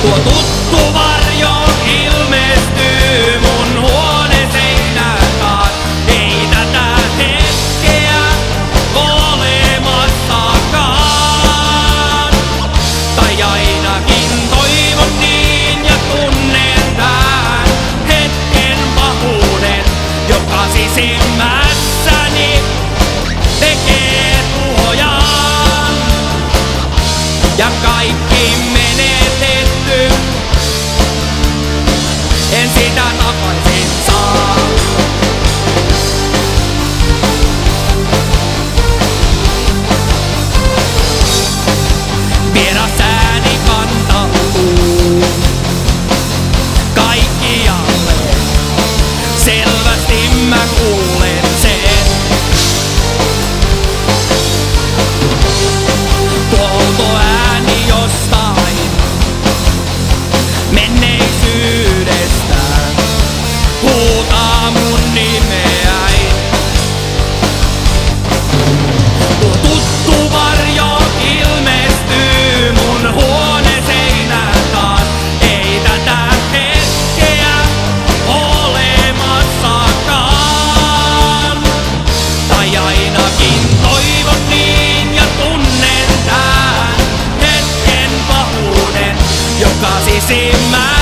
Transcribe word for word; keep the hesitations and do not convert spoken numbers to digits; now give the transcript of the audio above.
Tuo tuttu varjo ilmestyy mun huoneseinään taas. Ei tätä hetkeä olemassakaan. Tai ainakin toivon niin ja tunnen tän hetken pahuuden, joka sisimmässäni tekee tuhojaan. Ja kaikki menetetty en sitä takaisin saa. Vieras ääni kantautuu kaikkialle. Selvästi mä kuulen sen. Tuo outo ääni jostain menneisyydestä huutaa mun nimeäin. Tuo tuttu varjo ilmestyy mun huoneseinään taas. Ei tätä hetkeä olemassakaan. Tai ainakin toivon niin ja tunnen tän hetken pahuuden, joka sisimmää